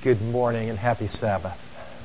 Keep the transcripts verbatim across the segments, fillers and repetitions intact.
Good morning and happy Sabbath.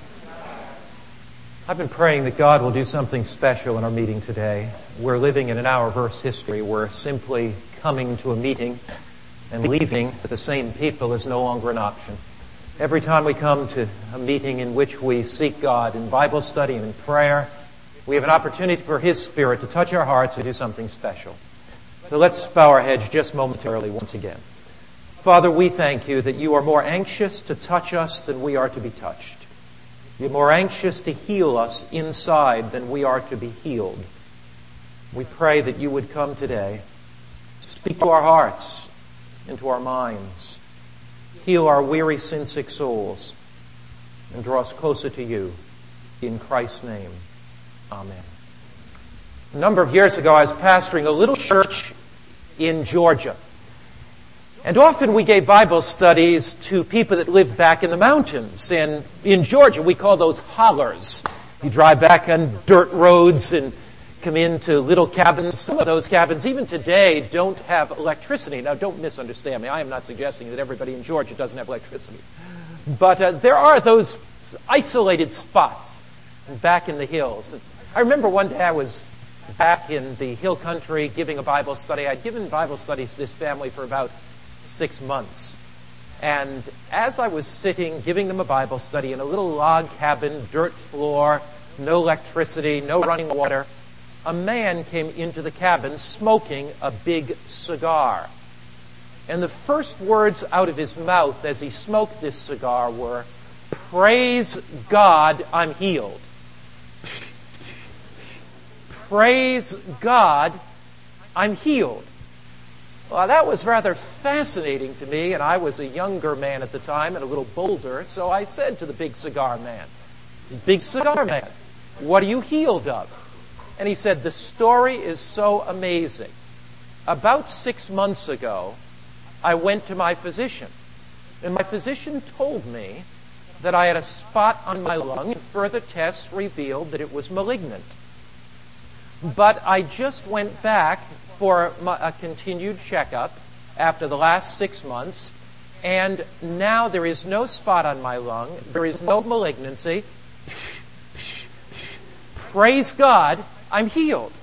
I've been praying that God will do something special in our meeting today. We're living in an hour-verse history where simply coming to a meeting and leaving with the same people is no longer an option. Every time we come to a meeting in which we seek God in Bible study and in prayer, we have an opportunity for His Spirit to touch our hearts and do something special. So let's bow our heads just momentarily once again. Father, we thank you that you are more anxious to touch us than we are to be touched. You're more anxious to heal us inside than we are to be healed. We pray that you would come today, speak to our hearts and to our minds, heal our weary, sin-sick souls, and draw us closer to you. In Christ's name, amen. A number of years ago, I was pastoring a little church in Georgia. And often we gave Bible studies to people that lived back in the mountains. And in Georgia, we call those hollers. You drive back on dirt roads and come into little cabins. Some of those cabins, even today, don't have electricity. Now, don't misunderstand me. I am not suggesting that everybody in Georgia doesn't have electricity. But uh, there are those isolated spots back in the hills. And I remember one day I was back in the hill country giving a Bible study. I'd given Bible studies to this family for about six months. And as I was sitting, giving them a Bible study in a little log cabin, dirt floor, no electricity, no running water, a man came into the cabin smoking a big cigar. And the first words out of his mouth as he smoked this cigar were, "Praise God, I'm healed." Praise God, I'm healed. Well, that was rather fascinating to me, and I was a younger man at the time and a little bolder, so I said to the big cigar man, "Big cigar man, what are you healed of?" And he said, "The story is so amazing. About six months ago, I went to my physician, and my physician told me that I had a spot on my lung, and further tests revealed that it was malignant. But I just went back for a continued checkup after the last six months, and now there is no spot on my lung. There is no malignancy. Praise God, I'm healed."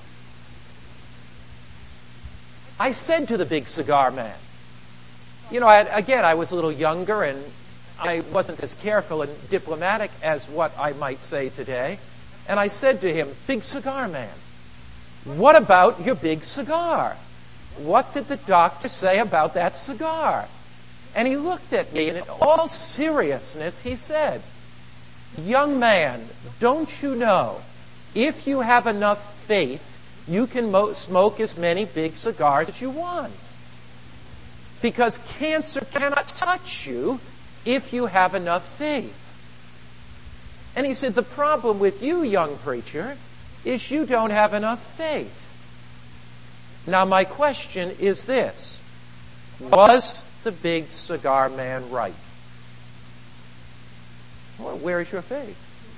I said to the big cigar man, you know, I, again, I was a little younger, and I wasn't as careful and diplomatic as what I might say today, and I said to him, "Big cigar man, what about your big cigar? What did the doctor say about that cigar?" And he looked at me, and in all seriousness, he said, "Young man, don't you know, if you have enough faith, you can mo- smoke as many big cigars as you want. Because cancer cannot touch you if you have enough faith." And he said, "The problem with you, young preacher, is you don't have enough faith." Now, my question is this: was the big cigar man right? Well, where is your faith?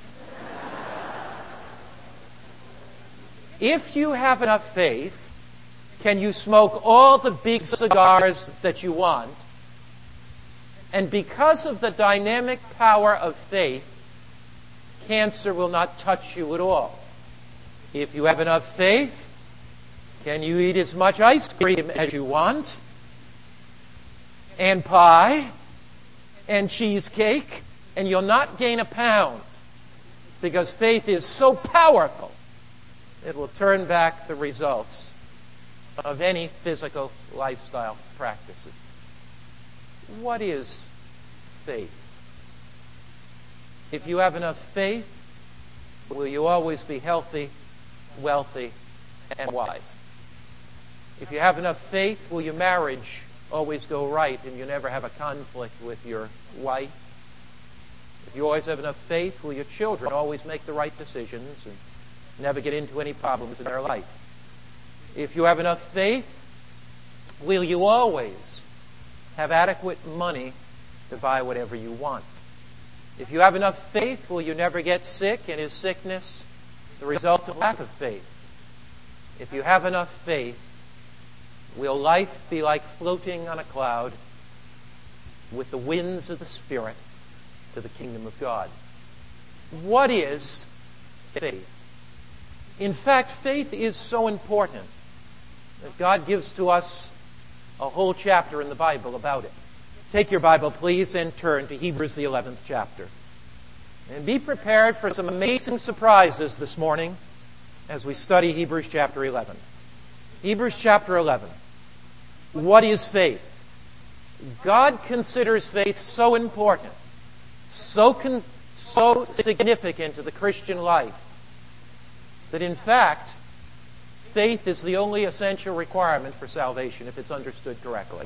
If you have enough faith, can you smoke all the big cigars that you want? And because of the dynamic power of faith, cancer will not touch you at all. If you have enough faith, can you eat as much ice cream as you want, and pie, and cheesecake, and you'll not gain a pound, because faith is so powerful, it will turn back the results of any physical lifestyle practices. What is faith? If you have enough faith, will you always be healthy, wealthy, and wise? If you have enough faith, will your marriage always go right and you never have a conflict with your wife? If you always have enough faith, will your children always make the right decisions and never get into any problems in their life? If you have enough faith, will you always have adequate money to buy whatever you want? If you have enough faith, will you never get sick, and is sickness the result of lack of faith? If you have enough faith, will life be like floating on a cloud with the winds of the Spirit to the kingdom of God. What is faith? In fact, faith is so important that God gives to us a whole chapter in the Bible about it. Take your Bible, please, and turn to Hebrews, the eleventh chapter. And be prepared for some amazing surprises this morning as we study Hebrews chapter eleven. Hebrews chapter eleven. What is faith? God considers faith so important, so con- so significant to the Christian life, that in fact, faith is the only essential requirement for salvation if it's understood correctly.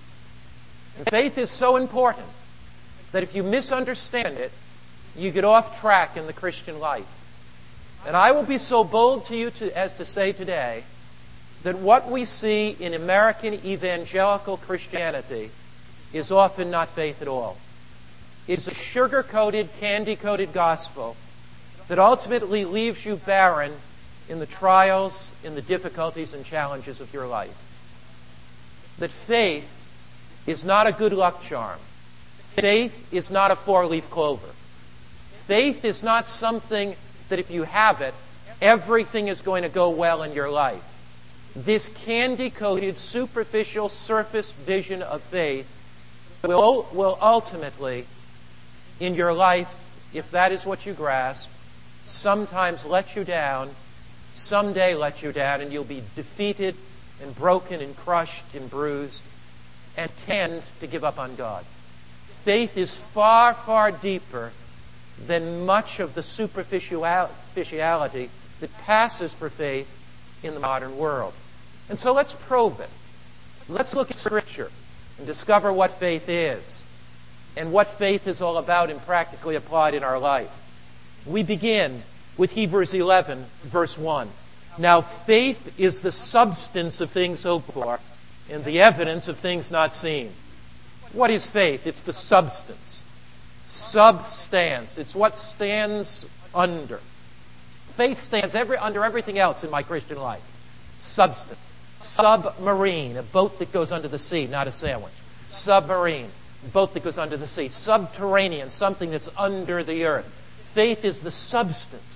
And faith is so important that if you misunderstand it, you get off track in the Christian life. And I will be so bold to you to, as to say today that what we see in American evangelical Christianity is often not faith at all. It's a sugar-coated, candy-coated gospel that ultimately leaves you barren in the trials, in the difficulties and challenges of your life. That faith is not a good luck charm. Faith is not a four-leaf clover. Faith is not something that if you have it, everything is going to go well in your life. This candy-coated, superficial, surface vision of faith will, will ultimately, in your life, if that is what you grasp, sometimes let you down, someday let you down, and you'll be defeated and broken and crushed and bruised and tend to give up on God. Faith is far, far deeper than much of the superficiality that passes for faith in the modern world. And so let's probe it. Let's look at Scripture and discover what faith is and what faith is all about and practically applied in our life. We begin with Hebrews eleven, verse one. Now faith is the substance of things hoped for and the evidence of things not seen. What is faith? It's the substance. Substance. It's what stands under. Faith stands every, under everything else in my Christian life. Substance. Submarine, a boat that goes under the sea, not a sandwich. Submarine, a boat that goes under the sea. Subterranean, something that's under the earth. Faith is the substance.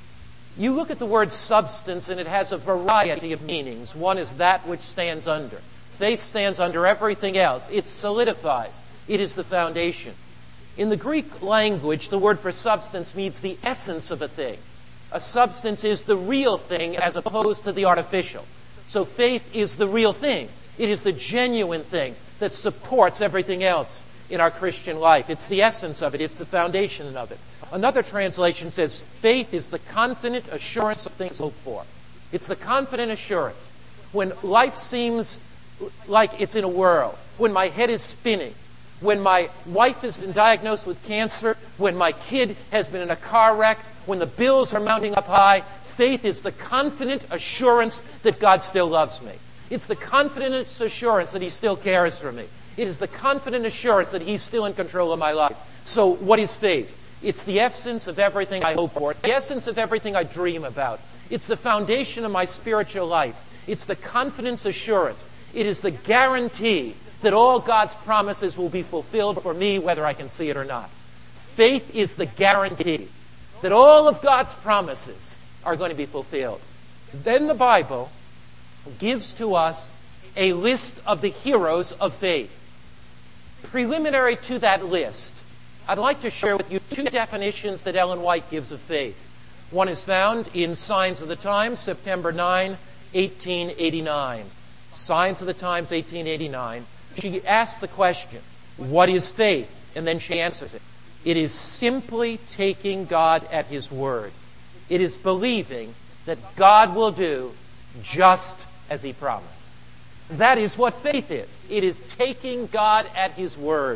You look at the word substance and it has a variety of meanings. One is that which stands under. Faith stands under everything else. It solidifies. It is the foundation. In the Greek language, the word for substance means the essence of a thing. A substance is the real thing as opposed to the artificial. So faith is the real thing. It is the genuine thing that supports everything else in our Christian life. It's the essence of it. It's the foundation of it. Another translation says faith is the confident assurance of things hoped for. It's the confident assurance. When life seems like it's in a whirl, when my head is spinning, when my wife has been diagnosed with cancer, when my kid has been in a car wreck, when the bills are mounting up high, faith is the confident assurance that God still loves me. It's the confident assurance that He still cares for me. It is the confident assurance that He's still in control of my life. So what is faith? It's the essence of everything I hope for. It's the essence of everything I dream about. It's the foundation of my spiritual life. It's the confidence assurance. It is the guarantee that all God's promises will be fulfilled for me, whether I can see it or not. Faith is the guarantee that all of God's promises are going to be fulfilled. Then the Bible gives to us a list of the heroes of faith. Preliminary to that list, I'd like to share with you two definitions that Ellen White gives of faith. One is found in Signs of the Times, September ninth, eighteen eighty-nine. Signs of the Times, eighteen eighty-nine. She asks the question, what is faith? And then she answers it. It is simply taking God at His word. It is believing that God will do just as He promised. That is what faith is. It is taking God at His word.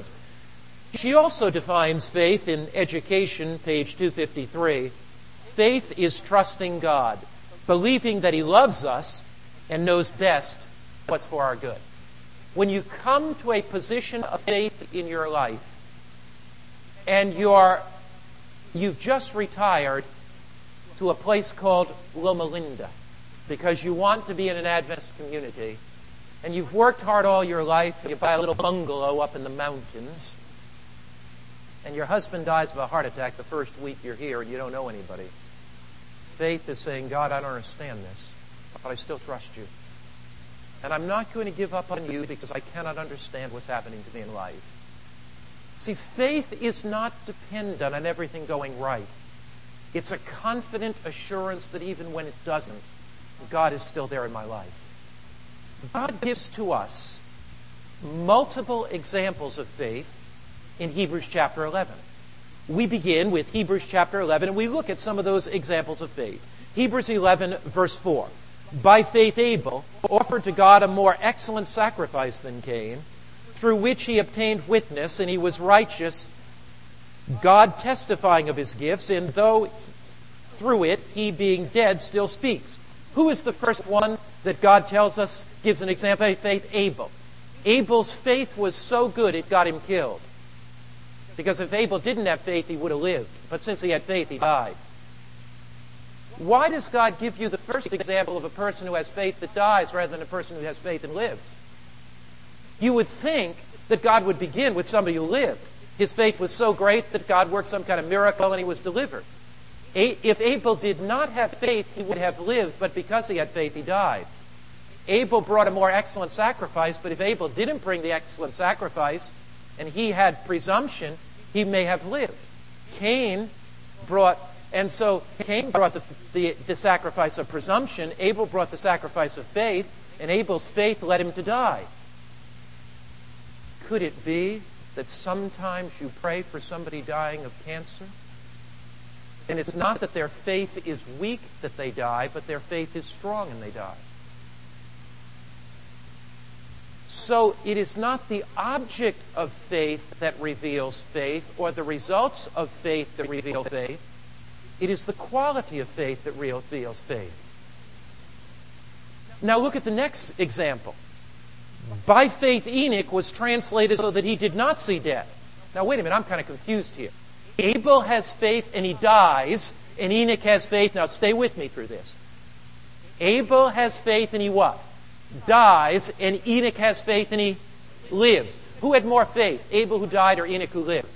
She also defines faith in Education, page two fifty-three. Faith is trusting God, believing that He loves us and knows best what's for our good. When you come to a position of faith in your life and you're, you've just retired to a place called Loma Linda because you want to be in an Adventist community and you've worked hard all your life and you buy a little bungalow up in the mountains and your husband dies of a heart attack the first week you're here and you don't know anybody. Faith is saying, God, I don't understand this, but I still trust you. And I'm not going to give up on you because I cannot understand what's happening to me in life. See, faith is not dependent on everything going right. It's a confident assurance that even when it doesn't, God is still there in my life. God gives to us multiple examples of faith in Hebrews chapter eleven. We begin with Hebrews chapter eleven, and we look at some of those examples of faith. Hebrews eleven, verse four. By faith Abel offered to God a more excellent sacrifice than Cain, through which he obtained witness, and he was righteous, God testifying of his gifts, and though through it he being dead still speaks. Who is the first one that God tells us gives an example of faith? Abel. Abel's faith was so good it got him killed. Because if Abel didn't have faith, he would have lived. But since he had faith, he died. Why does God give you the first example of a person who has faith that dies rather than a person who has faith and lives? You would think that God would begin with somebody who lived. His faith was so great that God worked some kind of miracle and he was delivered. If Abel did not have faith, he would have lived, but because he had faith, he died. Abel brought a more excellent sacrifice, but if Abel didn't bring the excellent sacrifice and he had presumption, he may have lived. Cain brought, and so Cain brought the, the, the sacrifice of presumption, Abel brought the sacrifice of faith, and Abel's faith led him to die. Could it be that sometimes you pray for somebody dying of cancer? And it's not that their faith is weak that they die, but their faith is strong and they die. So it is not the object of faith that reveals faith or the results of faith that reveal faith. It is the quality of faith that reveals faith. Now look at the next example. By faith Enoch was translated so that he did not see death. Now wait a minute, I'm kind of confused here. Abel has faith and he dies, and Enoch has faith. Now stay with me through this. Abel has faith and he what? Dies, and Enoch has faith and he lives. Who had more faith? Abel who died or Enoch who lived?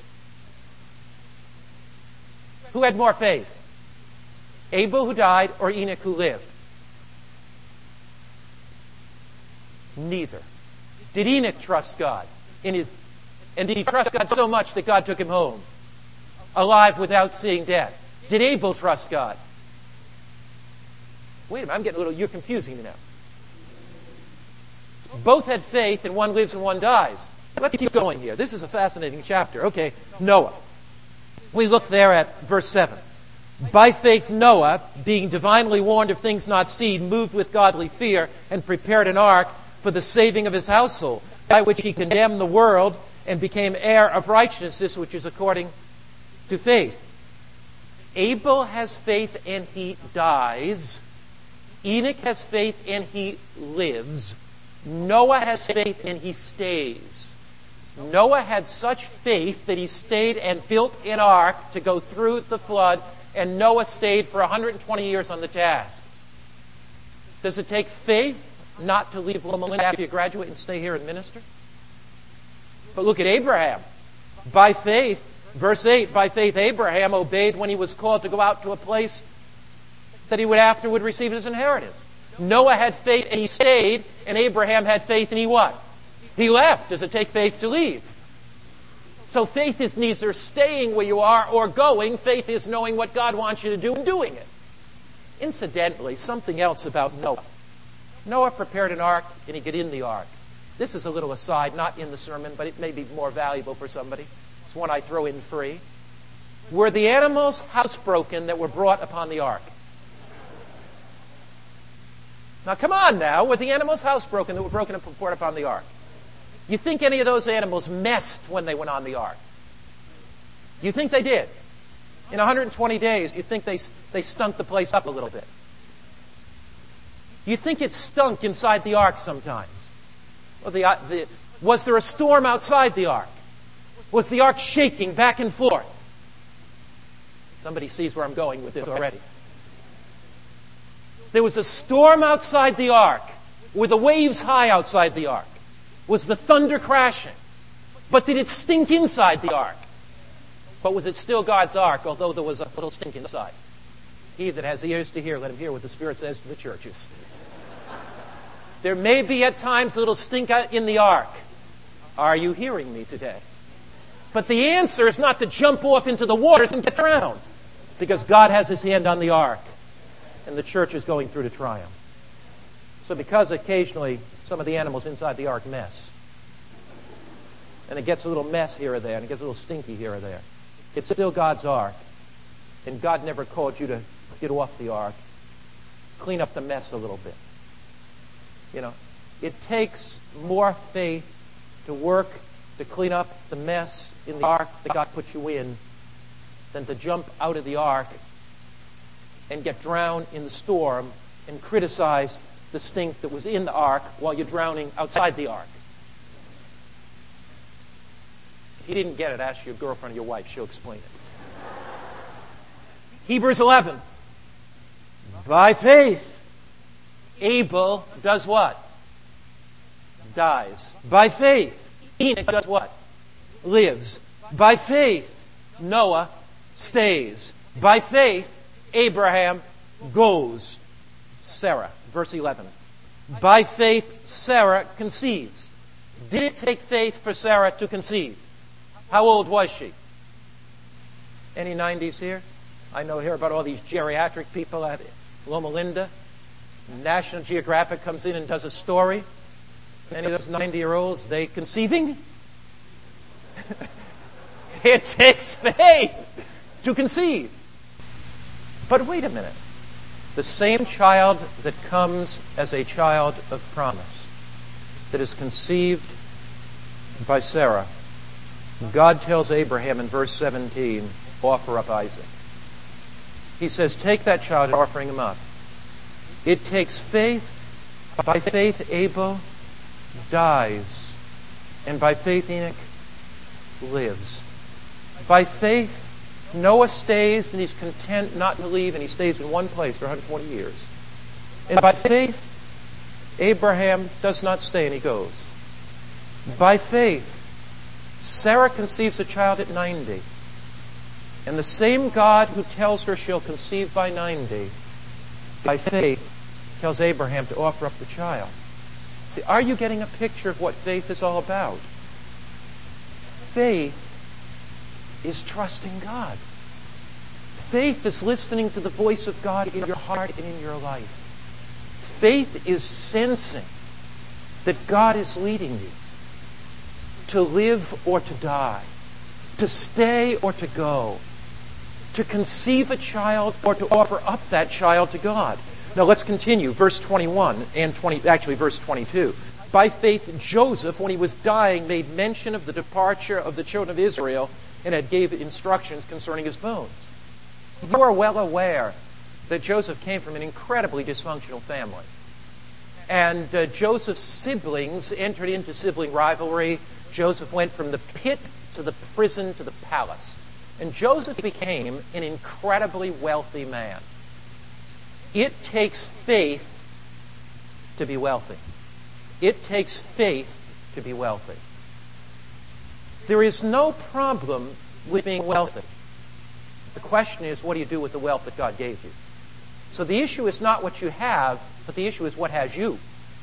Who had more faith? Abel who died or Enoch who lived? Neither. Did Enoch trust God in his, and did he trust God so much that God took him home, alive without seeing death? Did Abel trust God? Wait a minute, I'm getting a little, you're confusing me now. Both had faith and one lives and one dies. Let's keep going here. This is a fascinating chapter. Okay, Noah. We look there at verse seven. By faith Noah, being divinely warned of things not seen, moved with godly fear and prepared an ark for the saving of his household, by which he condemned the world and became heir of righteousness, which is according to faith. Abel has faith and he dies. Enoch has faith and he lives. Noah has faith and he stays. Noah had such faith that he stayed and built an ark to go through the flood, and Noah stayed for one hundred twenty years on the task. Does it take faith not to leave Loma Linda after you graduate and stay here and minister? But look at Abraham. By faith, verse eight, by faith Abraham obeyed when he was called to go out to a place that he would afterward receive his inheritance. Noah had faith and he stayed, and Abraham had faith and he what? He left. Does it take faith to leave? So faith is neither staying where you are or going. Faith is knowing what God wants you to do and doing it. Incidentally, something else about Noah. Noah prepared an ark and he got in the ark. This is a little aside, not in the sermon, but it may be more valuable for somebody. It's one I throw in free. Were the animals housebroken that were brought upon the ark? Now come on now, were the animals housebroken that were broken and brought upon the ark? You think any of those animals messed when they went on the ark? You think they did? In one hundred twenty days, you think they, they stunk the place up a little bit? You think it stunk inside the ark sometimes? Well, the, the, was there a storm outside the ark? Was the ark shaking back and forth? Somebody sees where I'm going with this already. There was a storm outside the ark. Were the waves high outside the ark? Was the thunder crashing? But did it stink inside the ark? But was it still God's ark, although there was a little stink inside? He that has ears to hear, let him hear what the Spirit says to the churches. There may be at times a little stink in the ark. Are you hearing me today? But the answer is not to jump off into the waters and get drowned, because God has His hand on the ark, and the church is going through to triumph. So because occasionally some of the animals inside the ark mess, and it gets a little mess here or there, and it gets a little stinky here or there, it's still God's ark, and God never called you to get off the ark. Clean up the mess a little bit. You know, it takes more faith to work to clean up the mess in the ark that God put you in than to jump out of the ark and get drowned in the storm and criticize the stink that was in the ark while you're drowning outside the ark. If you didn't get it, ask your girlfriend or your wife. She'll explain it. Hebrews eleven. By faith, Abel does what? Dies. By faith, Enoch does what? Lives. By faith, Noah stays. By faith, Abraham goes. Sarah, verse eleven. By faith, Sarah conceives. Did it take faith for Sarah to conceive? How old was she? Any nineties here? I know here about all these geriatric people at Loma Linda. National Geographic comes in and does a story. Any of those ninety-year-olds, they conceiving? It takes faith to conceive. But wait a minute. The same child that comes as a child of promise, that is conceived by Sarah, God tells Abraham in verse seventeen, offer up Isaac. He says, take that child and offering him up. It takes faith. By faith, Abel dies. And by faith, Enoch lives. By faith, Noah stays and he's content not to leave, and he stays in one place for one hundred twenty years. And by faith, Abraham does not stay and he goes. By faith, Sarah conceives a child at ninety. And the same God who tells her she'll conceive by ninety, by faith, tells Abraham to offer up the child. See, are you getting a picture of what faith is all about? Faith is trusting God. Faith is listening to the voice of God in your heart and in your life. Faith is sensing that God is leading you to live or to die, to stay or to go, to conceive a child or to offer up that child to God. Now let's continue. Verse twenty-one and twenty, actually verse twenty-two. By faith, Joseph, when he was dying, made mention of the departure of the children of Israel and had gave instructions concerning his bones. You are well aware that Joseph came from an incredibly dysfunctional family. And uh, Joseph's siblings entered into sibling rivalry. Joseph went from the pit to the prison to the palace. And Joseph became an incredibly wealthy man. It takes faith to be wealthy. It takes faith to be wealthy. There is no problem with being wealthy. The question is, what do you do with the wealth that God gave you? So the issue is not what you have, but the issue is what has you.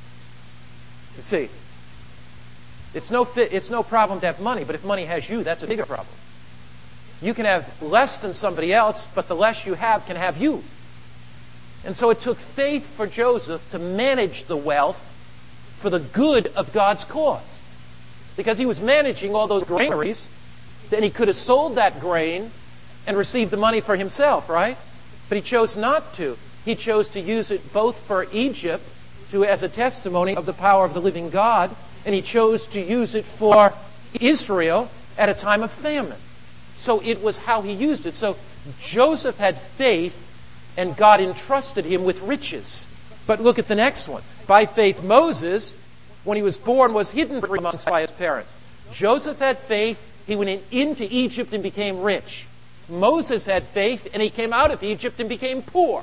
You see, it's no, fi- it's no problem to have money, but if money has you, that's a bigger problem. You can have less than somebody else, but the less you have can have you. And so it took faith for Joseph to manage the wealth for the good of God's cause. Because he was managing all those granaries, then he could have sold that grain and received the money for himself, right? But he chose not to. He chose to use it both for Egypt, to as a testimony of the power of the living God, and he chose to use it for Israel at a time of famine. So it was how he used it. So Joseph had faith, and God entrusted him with riches. But look at the next one. By faith, Moses, when he was born, was hidden for three months by his parents. Joseph had faith. He went in, into Egypt and became rich. Moses had faith, and he came out of Egypt and became poor.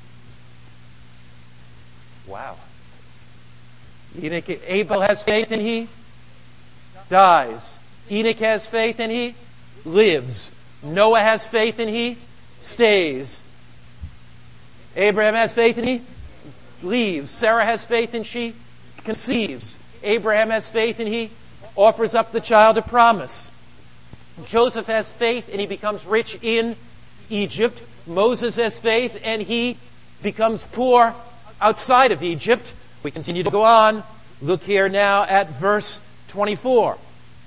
Wow. Enoch, Abel has faith, and he dies. Enoch has faith, and he lives. Noah has faith and he stays. Abraham has faith and he leaves. Sarah has faith and she conceives. Abraham has faith and he offers up the child of promise. Joseph has faith and he becomes rich in Egypt. Moses has faith and he becomes poor outside of Egypt. We continue to go on. Look here now at verse twenty-four.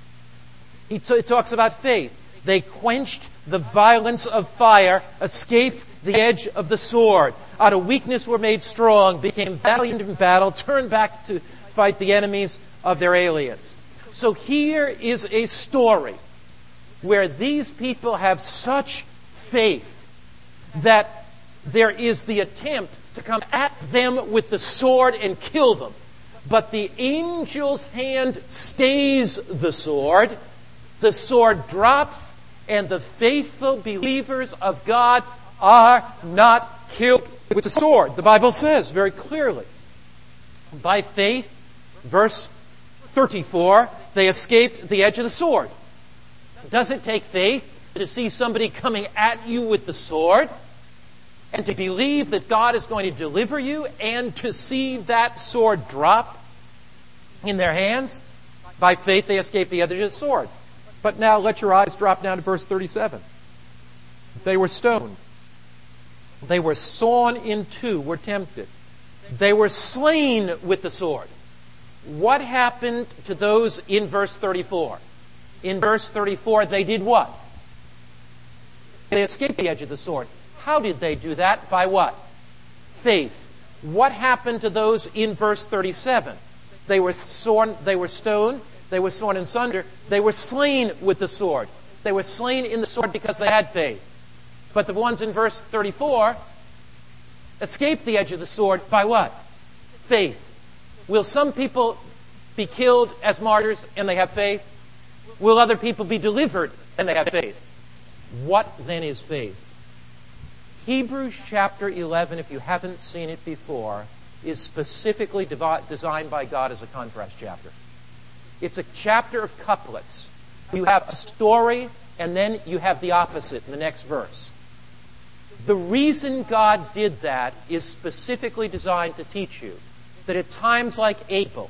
He t- talks about faith. They quenched the violence of fire, escaped the edge of the sword. Out of weakness were made strong, became valiant in battle, turned back to fight the enemies of their aliens. So here is a story where these people have such faith that there is the attempt to come at them with the sword and kill them. But the angel's hand stays the sword. The sword drops, and the faithful believers of God are not killed with the sword. The Bible says very clearly, by faith, verse thirty-four, they escape the edge of the sword. Does it take faith to see somebody coming at you with the sword and to believe that God is going to deliver you and to see that sword drop in their hands? By faith, they escape the edge of the sword. But now let your eyes drop down to verse thirty-seven. They were stoned. They were sawn in two, were tempted. They were slain with the sword. What happened to those in verse thirty-four? In verse thirty-four, they did what? They escaped the edge of the sword. How did they do that? By what? Faith. What happened to those in verse thirty-seven? They were sawn, they were stoned, they were sawn in sunder, they were slain with the sword. They were slain in the sword because they had faith. But the ones in verse thirty-four escaped the edge of the sword by what? Faith. Will some people be killed as martyrs and they have faith? Will other people be delivered and they have faith? What then is faith? Hebrews chapter eleven, if you haven't seen it before, is specifically devi- designed by God as a contrast chapter. It's a chapter of couplets. You have a story, and then you have the opposite in the next verse. The reason God did that is specifically designed to teach you that at times like Abel,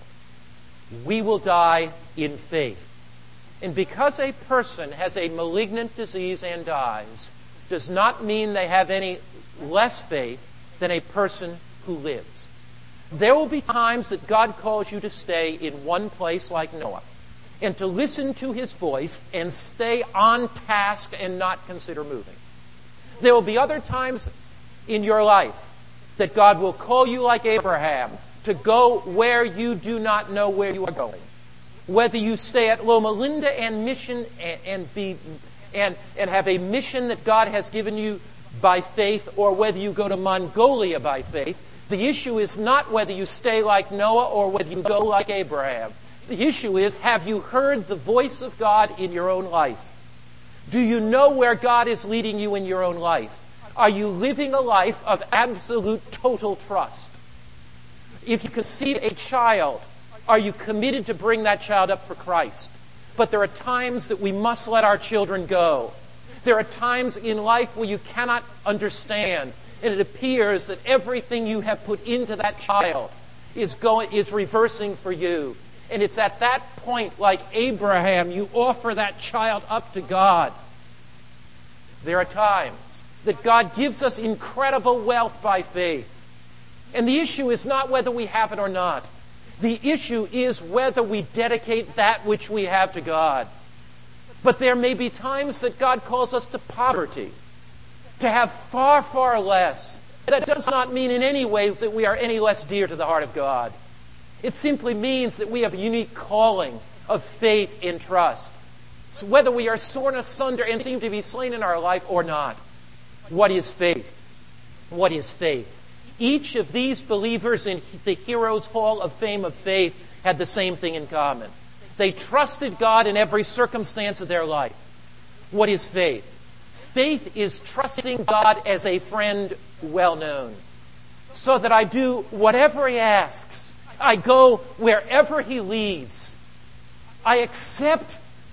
we will die in faith. And because a person has a malignant disease and dies, does not mean they have any less faith than a person who lives. There will be times that God calls you to stay in one place like Noah and to listen to his voice and stay on task and not consider moving. There will be other times in your life that God will call you like Abraham to go where you do not know where you are going. Whether you stay at Loma Linda and mission and, and be and, and have a mission that God has given you by faith, or whether you go to Mongolia by faith, the issue is not whether you stay like Noah or whether you go like Abraham. The issue is, have you heard the voice of God in your own life? Do you know where God is leading you in your own life? Are you living a life of absolute total trust? If you conceive a child, are you committed to bring that child up for Christ? But there are times that we must let our children go. There are times in life where you cannot understand, and it appears that everything you have put into that child is going is reversing for you. And it's at that point, like Abraham, you offer that child up to God. There are times that God gives us incredible wealth by faith. And the issue is not whether we have it or not. The issue is whether we dedicate that which we have to God. But there may be times that God calls us to poverty, to have far, far less. That does not mean in any way that we are any less dear to the heart of God. It simply means that we have a unique calling of faith and trust. So whether we are sawn asunder and seem to be slain in our life or not, what is faith? What is faith? Each of these believers in the Heroes Hall of Fame of faith had the same thing in common. They trusted God in every circumstance of their life. What is faith? Faith is trusting God as a friend well known, so that I do whatever He asks. I go wherever He leads. I accept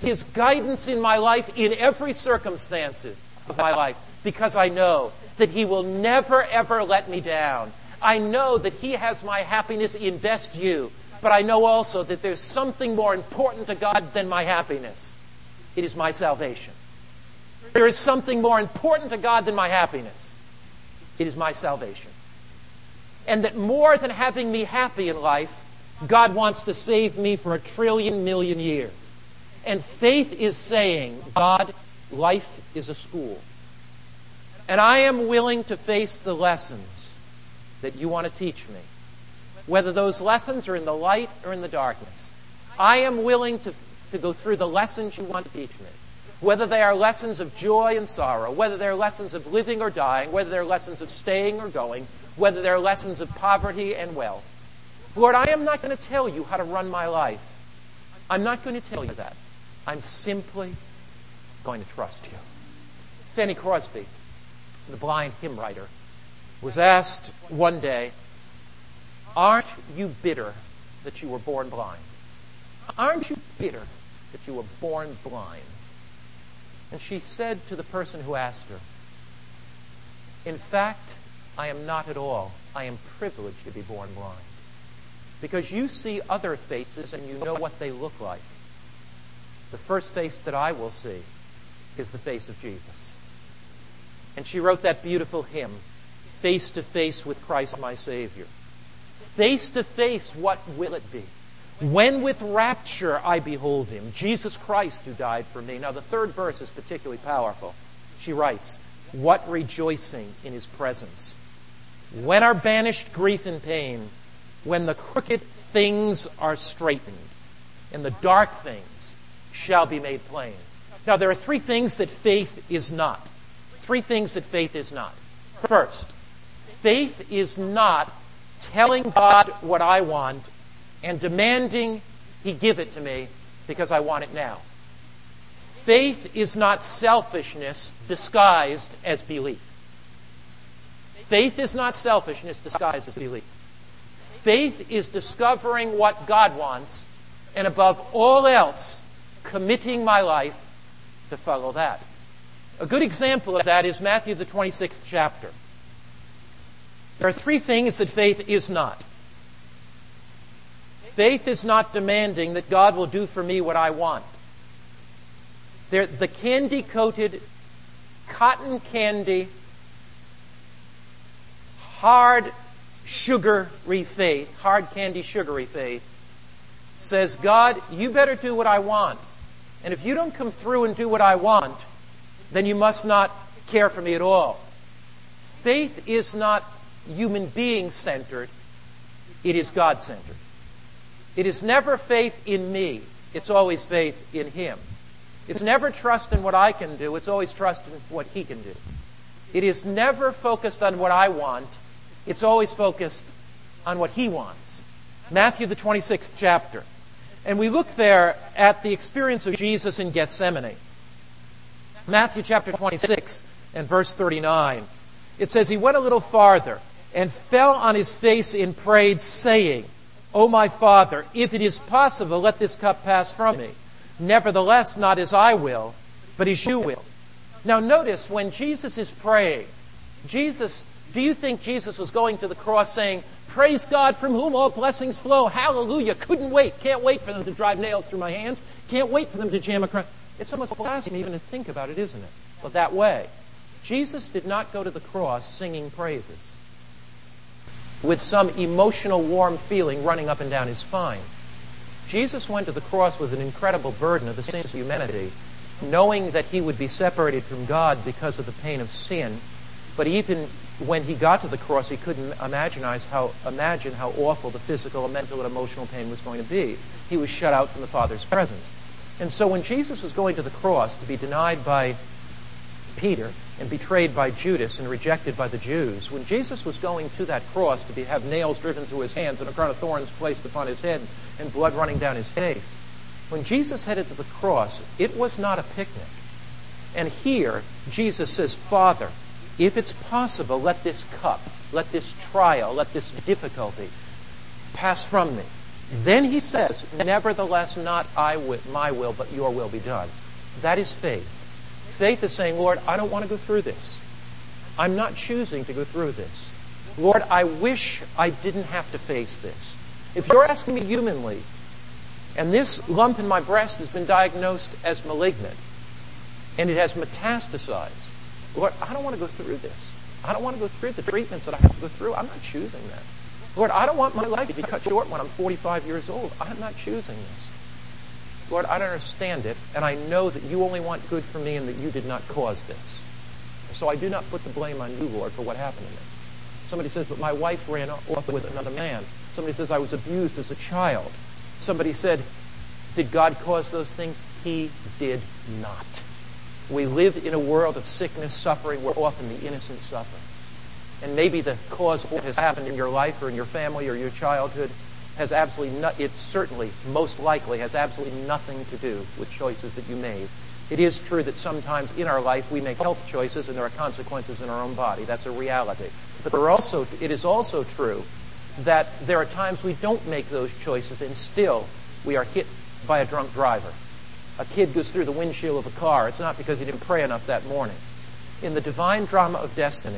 His guidance in my life in every circumstances of my life, because I know that He will never, ever let me down. I know that He has my happiness in best view, but I know also that there's something more important to God than my happiness. It is my salvation. There is something more important to God than my happiness. It is my salvation. And that more than having me happy in life, God wants to save me for a trillion million years. And faith is saying, God, life is a school. And I am willing to face the lessons that you want to teach me. Whether those lessons are in the light or in the darkness. I am willing to, to go through the lessons you want to teach me. Whether they are lessons of joy and sorrow, whether they're lessons of living or dying, whether they're lessons of staying or going, whether they're lessons of poverty and wealth. Lord, I am not going to tell you how to run my life. I'm not going to tell you that. I'm simply going to trust you. Fanny Crosby, the blind hymn writer, was asked one day, aren't you bitter that you were born blind? Aren't you bitter that you were born blind? And she said to the person who asked her, in fact, I am not at all. I am privileged to be born blind. Because you see other faces and you know what they look like. The first face that I will see is the face of Jesus. And she wrote that beautiful hymn, Face to Face with Christ my Savior. Face to face, what will it be? When with rapture I behold Him, Jesus Christ who died for me. Now the third verse is particularly powerful. She writes, what rejoicing in His presence. When are banished grief and pain, when the crooked things are straightened, and the dark things shall be made plain. Now there are three things that faith is not. Three things that faith is not. First, faith is not telling God what I want and demanding He give it to me because I want it now. Faith is not selfishness disguised as belief. Faith is not selfishness disguised as belief. Faith is discovering what God wants and above all else, committing my life to follow that. A good example of that is Matthew the twenty-sixth chapter. There are three things that faith is not. Faith is not demanding that God will do for me what I want. They're the candy-coated, cotton candy, hard sugary faith, hard candy sugary faith, says, God, you better do what I want. And if you don't come through and do what I want, then you must not care for me at all. Faith is not human being centered. It is God centered. It is never faith in me. It's always faith in Him. It's never trust in what I can do. It's always trust in what He can do. It is never focused on what I want. It's always focused on what He wants. Matthew the twenty-sixth chapter. And we look there at the experience of Jesus in Gethsemane. Matthew chapter twenty-six and verse thirty-nine. It says, He went a little farther and fell on His face and prayed, saying, O my Father, if it is possible, let this cup pass from me. Nevertheless, not as I will, but as you will. Now notice, when Jesus is praying, Jesus, do you think Jesus was going to the cross saying, praise God from whom all blessings flow, hallelujah, couldn't wait, can't wait for them to drive nails through my hands, can't wait for them to jam a cross. It's almost blasphemy even to think about it, isn't it? But that way, Jesus did not go to the cross singing praises with some emotional warm feeling running up and down his spine. Jesus went to the cross with an incredible burden of the sins of humanity, knowing that He would be separated from God because of the pain of sin. But even when He got to the cross, He couldn't imagine how, imagine how awful the physical, mental, and emotional pain was going to be. He was shut out from the Father's presence. And so when Jesus was going to the cross to be denied by Peter and betrayed by Judas and rejected by the Jews, when Jesus was going to that cross to be, have nails driven through His hands and a crown of thorns placed upon His head and blood running down His face, when Jesus headed to the cross, it was not a picnic. And here, Jesus says, Father, if it's possible, let this cup, let this trial, let this difficulty pass from me. Then he says, nevertheless, not I wi- my will, but your will be done. That is faith. Faith is saying, Lord, I don't want to go through this. I'm not choosing to go through this. Lord, I wish I didn't have to face this. If you're asking me humanly, and this lump in my breast has been diagnosed as malignant, and it has metastasized, Lord, I don't want to go through this. I don't want to go through the treatments that I have to go through. I'm not choosing that. Lord, I don't want my life to be cut short when I'm forty-five years old. I'm not choosing this. Lord, I don't understand it, and I know that you only want good for me and that you did not cause this. So I do not put the blame on you, Lord, for what happened to me. Somebody says, but my wife ran off with another man. Somebody says, I was abused as a child. Somebody said, did God cause those things? He did not. We live in a world of sickness, suffering, where often the innocent suffer. And maybe the cause of what has happened in your life or in your family or your childhood has absolutely not, it certainly, most likely, has absolutely nothing to do with choices that you made. It is true that sometimes in our life we make health choices and there are consequences in our own body. That's a reality. But there are also, it is also true that there are times we don't make those choices and still we are hit by a drunk driver. A kid goes through the windshield of a car. It's not because he didn't pray enough that morning. In the divine drama of destiny,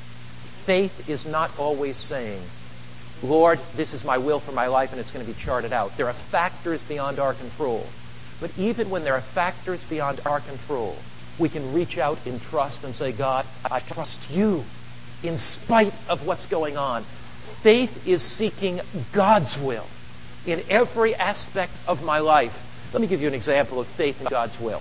faith is not always saying, Lord, this is my will for my life and it's going to be charted out. There are factors beyond our control. But even when there are factors beyond our control, we can reach out in trust and say, God, I trust you in spite of what's going on. Faith is seeking God's will in every aspect of my life. Let me give you an example of faith in God's will.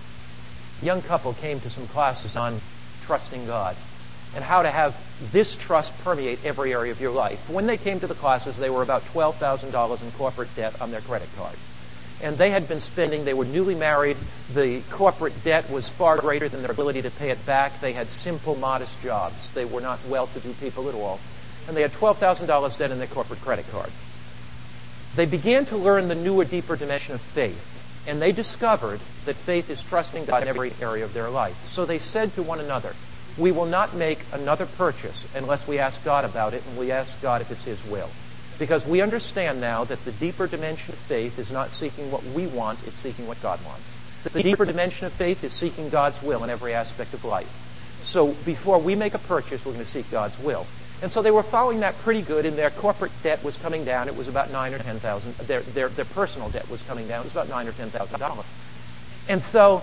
A young couple came to some classes on trusting God and how to have this trust permeate every area of your life. When they came to the classes, they were about twelve thousand dollars in corporate debt on their credit card. And they had been spending, they were newly married, the corporate debt was far greater than their ability to pay it back. They had simple, modest jobs. They were not well-to-do people at all. And they had twelve thousand dollars debt in their corporate credit card. They began to learn the newer, deeper dimension of faith. And they discovered that faith is trusting God in every area of their life. So they said to one another, we will not make another purchase unless we ask God about it and we ask God if it's His will. Because we understand now that the deeper dimension of faith is not seeking what we want, it's seeking what God wants. The deeper dimension of faith is seeking God's will in every aspect of life. So before we make a purchase, we're going to seek God's will. And so they were following that pretty good, and their corporate debt was coming down. It was about nine or ten thousand. Their their their personal debt was coming down. It was about nine or ten thousand dollars. And so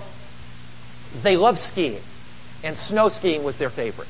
they loved skiing, and snow skiing was their favorite.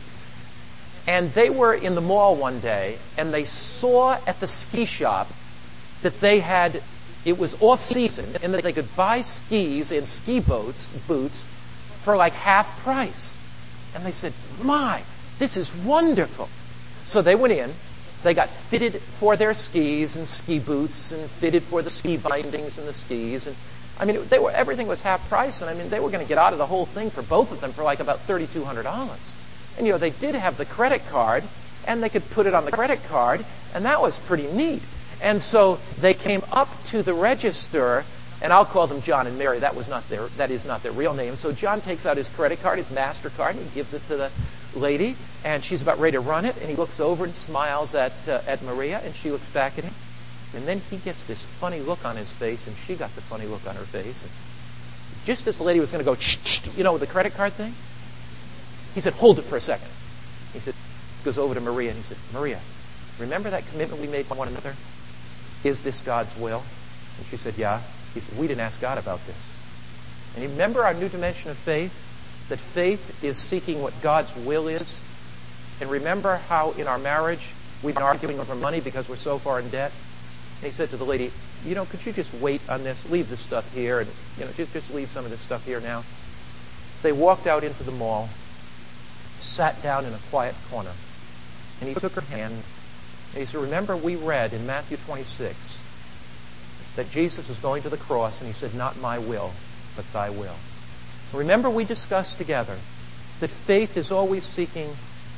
And they were in the mall one day, and they saw at the ski shop that they had, it was off season, and that they could buy skis and ski boats, boots for like half price. And they said, my, this is wonderful. So they went in, they got fitted for their skis and ski boots and fitted for the ski bindings and the skis. And I mean, they were, everything was half price, and I mean, they were going to get out of the whole thing for both of them for like about three thousand two hundred dollars. And, you know, they did have the credit card, and they could put it on the credit card, and that was pretty neat. And so they came up to the register, and I'll call them John and Mary. That was not their, that is not their real name. So John takes out his credit card, his MasterCard, and he gives it to the lady, and she's about ready to run it, and he looks over and smiles at uh, at Maria, and she looks back at him. And then he gets this funny look on his face, and she got the funny look on her face. And just as the lady was going to go, you know, with the credit card thing, he said, hold it for a second. He said, goes over to Maria and he said, Maria, remember that commitment we made to one another? Is this God's will? And she said, yeah. He said, we didn't ask God about this. And you remember our new dimension of faith? That faith is seeking what God's will is. And remember how in our marriage we've been arguing over money because we're so far in debt? And he said to the lady, you know, could you just wait on this? Leave this stuff here and, you know, just, just leave some of this stuff here now. They walked out into the mall, sat down in a quiet corner, and he took her hand, and he said, remember we read in Matthew twenty-six that Jesus was going to the cross, and he said, not my will, but thy will. Remember we discussed together that faith is always seeking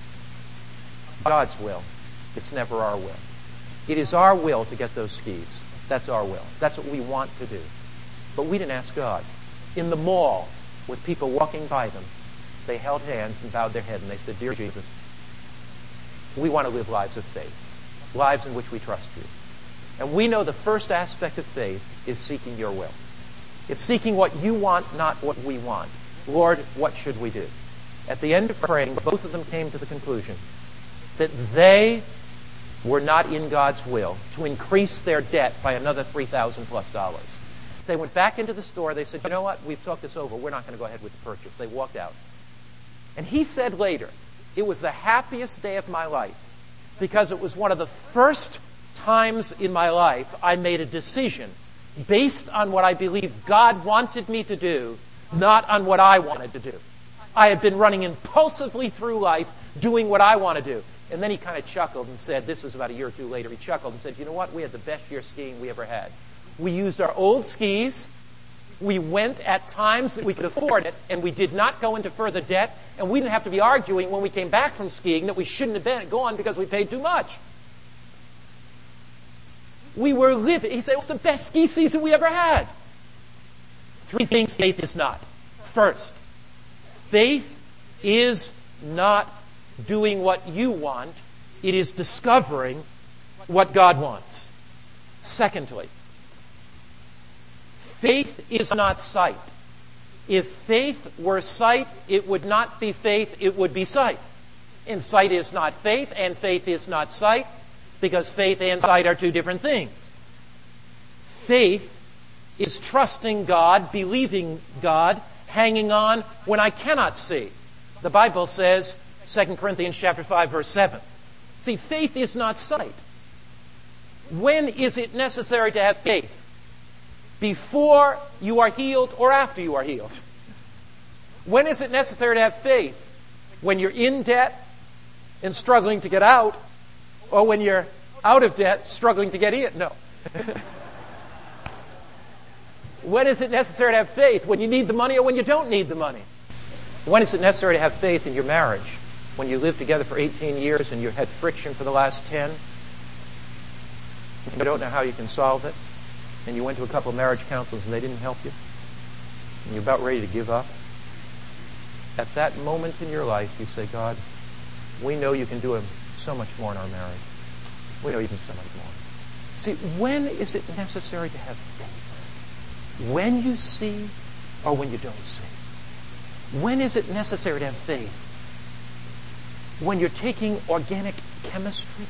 God's will. It's never our will. It is our will to get those skis. That's our will. That's what we want to do. But we didn't ask God. In the mall, with people walking by them, they held hands and bowed their head and they said, dear Jesus, we want to live lives of faith, lives in which we trust you. And we know the first aspect of faith is seeking your will. It's seeking what you want, not what we want. Lord, what should we do? At the end of praying, both of them came to the conclusion that they were not in God's will to increase their debt by another three thousand plus dollars. They went back into the store. They said, you know what? We've talked this over. We're not going to go ahead with the purchase. They walked out. And he said later, it was the happiest day of my life because it was one of the first times in my life I made a decision based on what I believed God wanted me to do, not on what I wanted to do. I had been running impulsively through life doing what I want to do. And then he kind of chuckled and said, this was about a year or two later, he chuckled and said, you know what? We had the best year skiing we ever had. We used our old skis. We went at times that we could afford it, and we did not go into further debt, and we didn't have to be arguing when we came back from skiing that we shouldn't have been gone because we paid too much. We were living. He said it was the best ski season we ever had. Three things faith is not. First, faith is not doing what you want. It is discovering what God wants. Secondly, faith is not sight. If faith were sight, it would not be faith, it would be sight. And sight is not faith, and faith is not sight, because faith and sight are two different things. Faith is trusting God, believing God, hanging on when I cannot see. The Bible says, Second Corinthians chapter five, verse seven. See, faith is not sight. When is it necessary to have faith? Before you are healed or after you are healed? When is it necessary to have faith? When you're in debt and struggling to get out, or when you're out of debt struggling to get in? No. When is it necessary to have faith? When you need the money or when you don't need the money? When is it necessary to have faith in your marriage? When you lived together for eighteen years and you had friction for the last ten? You don't know how you can solve it? And you went to a couple of marriage counselors and they didn't help you? And you're about ready to give up? At that moment in your life, you say, God, we know you can do so much more in our marriage. We know you can do so much more. See, when is it necessary to have faith? When you see or when you don't see? When is it necessary to have faith? When you're taking organic chemistry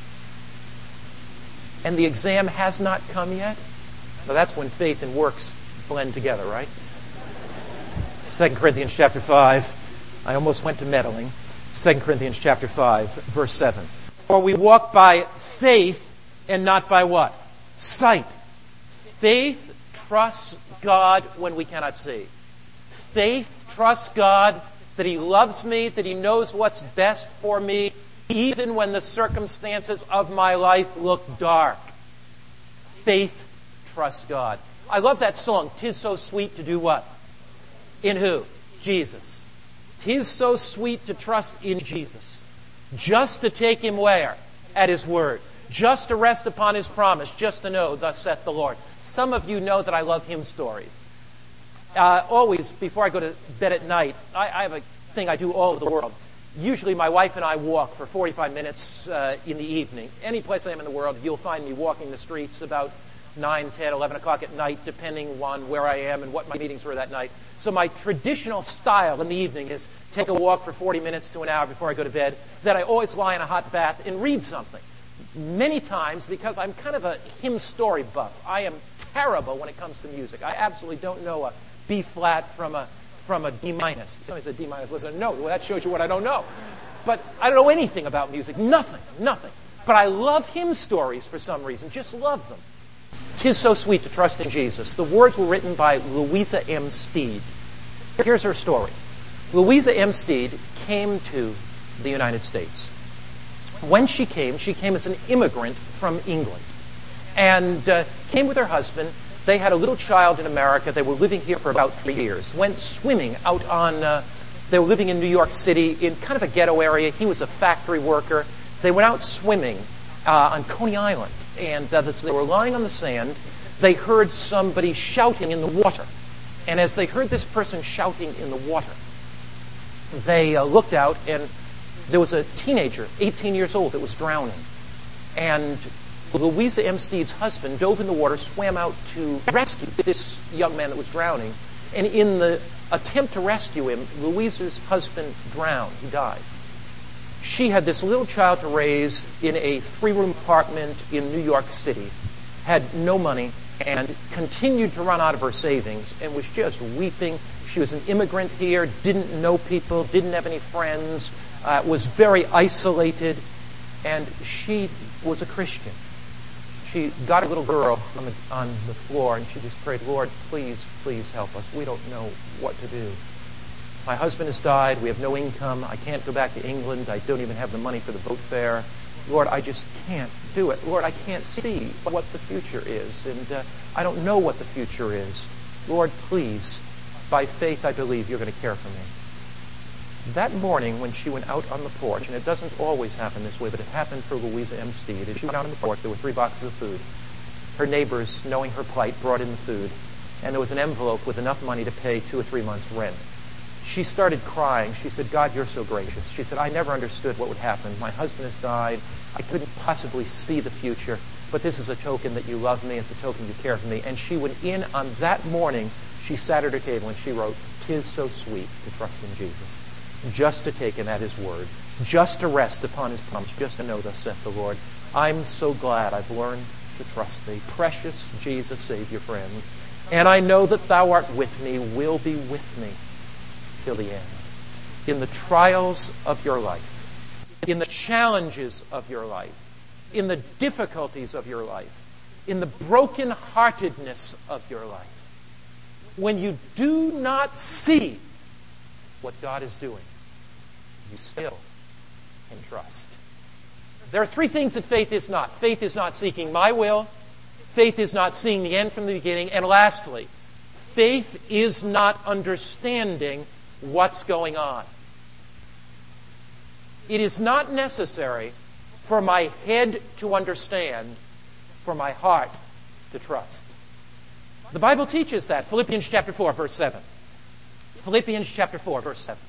and the exam has not come yet? Now that's when faith and works blend together, right? Second Corinthians chapter five. I almost went to meddling. Second Corinthians chapter five, verse seven. For we walk by faith and not by what? Sight. Faith trusts God when we cannot see. Faith trusts God that He loves me, that He knows what's best for me, even when the circumstances of my life look dark. Faith trusts God. I love that song, "'Tis so sweet to do what?" In who? Jesus. "'Tis so sweet to trust in Jesus." Just to take Him where? At His word. Just to rest upon His promise. Just to know, thus saith the Lord. Some of you know that I love hymn stories. Uh, always, before I go to bed at night, I, I have a thing I do all over the world. Usually my wife and I walk for forty-five minutes uh, in the evening. Any place I am in the world, you'll find me walking the streets about nine, ten, eleven o'clock at night, depending on where I am and what my meetings were that night. So my traditional style in the evening is take a walk for forty minutes to an hour before I go to bed. Then I always lie in a hot bath and read something. Many times, because I'm kind of a hymn story buff, I am terrible when it comes to music. I absolutely don't know a B flat from a from a D minus. Somebody said D minus was a note. Well, that shows you what I don't know. But I don't know anything about music. Nothing. Nothing. But I love hymn stories for some reason. Just love them. "'Tis so sweet to trust in Jesus." The words were written by Louisa M. Steed. Here's her story. Louisa M. Steed came to the United States. When she came, she came as an immigrant from England and uh, came with her husband. They had a little child in America. They were living here for about three years. Went swimming out on, uh, they were living in New York City in kind of a ghetto area. He was a factory worker. They went out swimming uh, on Coney Island. And uh, they were lying on the sand. They heard somebody shouting in the water. And as they heard this person shouting in the water, they uh, looked out and there was a teenager, eighteen years old, that was drowning. And Louisa M. Steed's husband dove in the water, swam out to rescue this young man that was drowning. And in the attempt to rescue him, Louisa's husband drowned. He died. She had this little child to raise in a three-room apartment in New York City, had no money, and continued to run out of her savings, and was just weeping. She was an immigrant here, didn't know people, didn't have any friends, uh, was very isolated, and she was a Christian. She got a little girl on the, on the floor, and she just prayed, Lord, please, please help us. We don't know what to do. My husband has died. We have no income. I can't go back to England. I don't even have the money for the boat fare. Lord, I just can't do it. Lord, I can't see what the future is, and uh, I don't know what the future is. Lord, please, by faith, I believe you're going to care for me. That morning, when she went out on the porch, and it doesn't always happen this way, but it happened for Louisa M. Steed, as she went out on the porch, there were three boxes of food. Her neighbors, knowing her plight, brought in the food, and there was an envelope with enough money to pay two or three months' rent. She started crying. She said, God, you're so gracious. She said, I never understood what would happen. My husband has died. I couldn't possibly see the future, but this is a token that you love me. It's a token you care for me. And she went in on that morning. She sat at her table and she wrote, "'Tis so sweet to trust in Jesus, just to take him at his word, just to rest upon his promise, just to know thus saith the Lord. I'm so glad I've learned to trust thee, precious Jesus, Savior, friend. And I know that thou art with me, will be with me till the end. In the trials of your life, in the challenges of your life, in the difficulties of your life, in the brokenheartedness of your life, when you do not see what God is doing, you still can trust." There are three things that faith is not. Faith is not seeking my will. Faith is not seeing the end from the beginning. And lastly, faith is not understanding what's going on. It is not necessary for my head to understand, for my heart to trust. The Bible teaches that. Philippians chapter four, verse seven. Philippians chapter four, verse seven.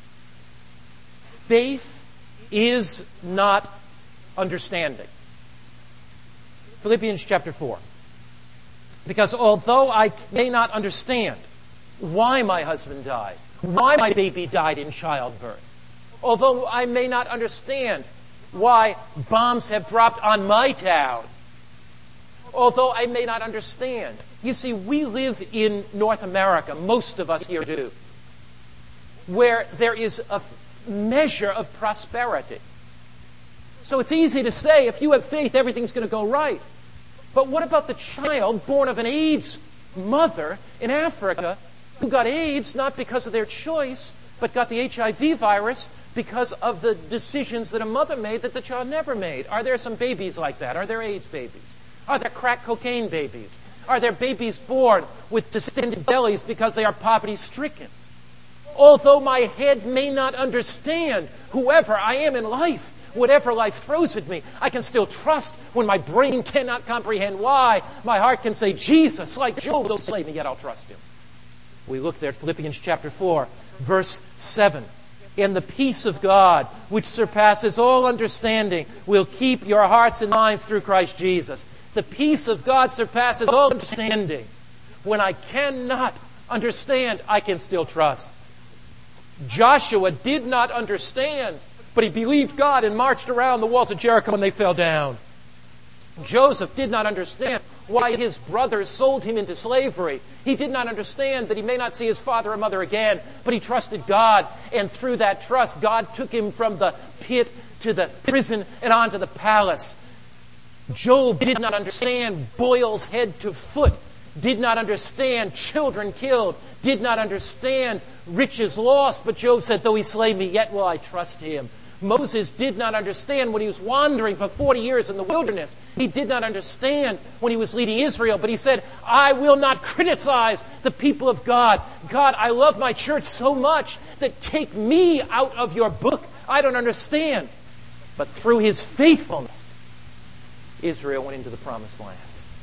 Faith is not understanding. Philippians chapter four. Because although I may not understand why my husband died, why my baby died in childbirth, although I may not understand why bombs have dropped on my town, although I may not understand. You see, we live in North America, most of us here do, where there is a measure of prosperity. So it's easy to say, if you have faith, everything's going to go right. But what about the child born of an AIDS mother in Africa who got AIDS not because of their choice, but got the H I V virus because of the decisions that a mother made that the child never made? Are there some babies like that? Are there AIDS babies? Are there crack cocaine babies? Are there babies born with distended bellies because they are poverty-stricken? Although my head may not understand whoever I am in life, whatever life throws at me, I can still trust when my brain cannot comprehend why. My heart can say, Jesus, like Job, will slay me, yet I'll trust him. We look there at Philippians chapter four, verse seven. And the peace of God, which surpasses all understanding, will keep your hearts and minds through Christ Jesus. The peace of God surpasses all understanding. When I cannot understand, I can still trust. Joshua did not understand, but he believed God and marched around the walls of Jericho when they fell down. Joseph did not understand why his brothers sold him into slavery. He did not understand that he may not see his father or mother again, but he trusted God, and through that trust, God took him from the pit to the prison and on to the palace. Job did not understand boils head to foot, did not understand children killed, did not understand riches lost, but Job said, though he slay me, yet will I trust him. Moses did not understand when he was wandering for forty years in the wilderness. He did not understand when he was leading Israel, but he said, I will not criticize the people of God. God, I love my church so much that take me out of your book. I don't understand. But through his faithfulness, Israel went into the promised land.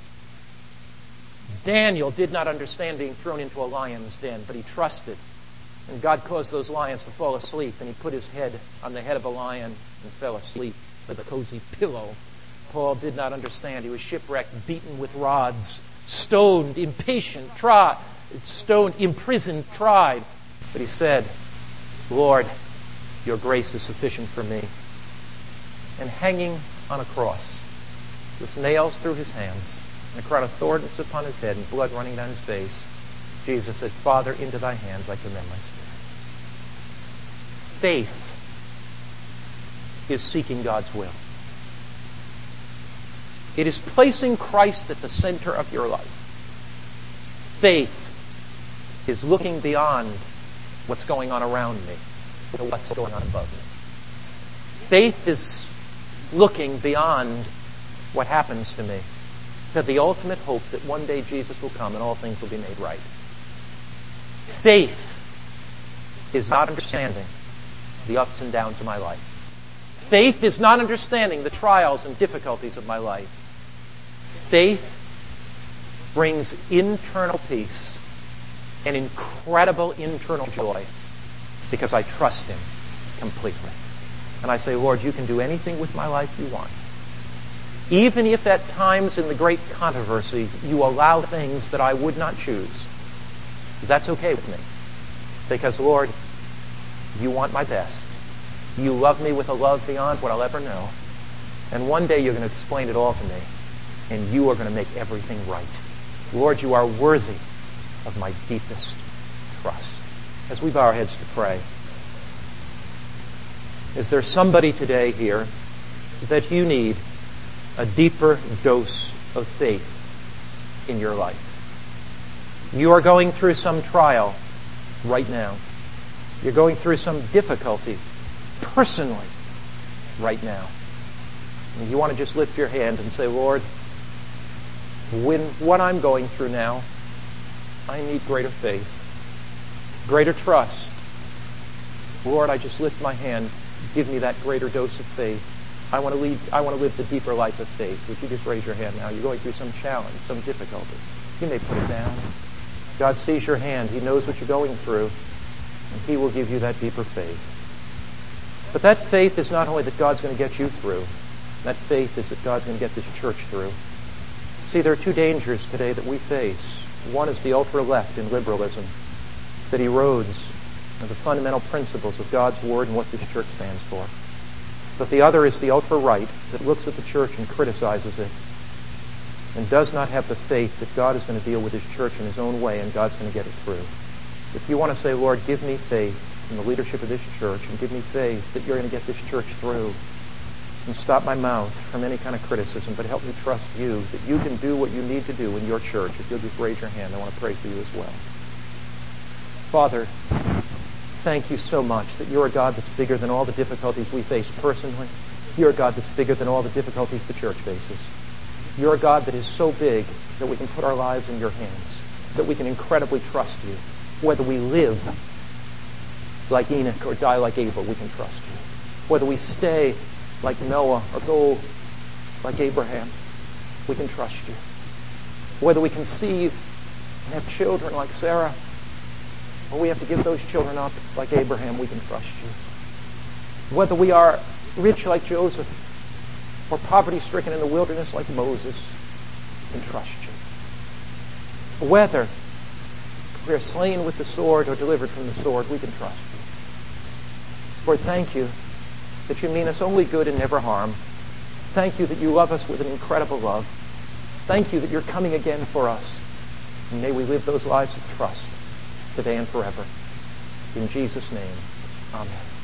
Daniel did not understand being thrown into a lion's den, but he trusted. And God caused those lions to fall asleep, and he put his head on the head of a lion and fell asleep with a cozy pillow Paul did not understand. He was shipwrecked, beaten with rods, stoned, impatient, tried, stoned, imprisoned, tried. But he said, Lord, your grace is sufficient for me. And hanging on a cross, with nails through his hands, and a crown of thorns upon his head, and blood running down his face, Jesus said, Father, into thy hands I commend my spirit. Faith is seeking God's will. It is placing Christ at the center of your life. Faith is looking beyond what's going on around me to what's going on above me. Faith is looking beyond what happens to me to the ultimate hope that one day Jesus will come and all things will be made right. Faith is not understanding the ups and downs of my life. Faith is not understanding the trials and difficulties of my life. Faith brings internal peace and incredible internal joy because I trust Him completely. And I say, Lord, you can do anything with my life you want. Even if at times in the great controversy you allow things that I would not choose, that's okay with me. Because, Lord, you want my best. You love me with a love beyond what I'll ever know. And one day you're going to explain it all to me. And you are going to make everything right. Lord, you are worthy of my deepest trust. As we bow our heads to pray, is there somebody today here that you need a deeper dose of faith in your life? You are going through some trial right now. You're going through some difficulty personally right now. And you want to just lift your hand and say, Lord, when what I'm going through now, I need greater faith, greater trust. Lord, I just lift my hand. Give me that greater dose of faith. I want to lead, I want to live the deeper life of faith. Would you just raise your hand now? You're going through some challenge, some difficulty. You may put it down. God sees your hand. He knows what you're going through. And He will give you that deeper faith. But that faith is not only that God's going to get you through. That faith is that God's going to get this church through. See, there are two dangers today that we face. One is the ultra-left in liberalism that erodes the fundamental principles of God's Word and what this church stands for. But the other is the ultra-right that looks at the church and criticizes it and does not have the faith that God is going to deal with His church in His own way and God's going to get it through. If you want to say, Lord, give me faith in the leadership of this church and give me faith that you're going to get this church through, and stop my mouth from any kind of criticism, but help me trust you that you can do what you need to do in your church. If you'll just raise your hand, I want to pray for you as well. Father, thank you so much that you're a God that's bigger than all the difficulties we face personally. You're a God that's bigger than all the difficulties the church faces. You're a God that is so big that we can put our lives in your hands, that we can incredibly trust you. Whether we live like Enoch or die like Abel, we can trust you. Whether we stay like Noah or go like Abraham, we can trust you. Whether we conceive and have children like Sarah, or we have to give those children up like Abraham, we can trust you. Whether we are rich like Joseph or poverty-stricken in the wilderness like Moses, we can trust you. Whether we are slain with the sword or delivered from the sword, we can trust you. Lord, thank you that you mean us only good and never harm. Thank you that you love us with an incredible love. Thank you that you're coming again for us. And may we live those lives of trust today and forever. In Jesus' name, amen.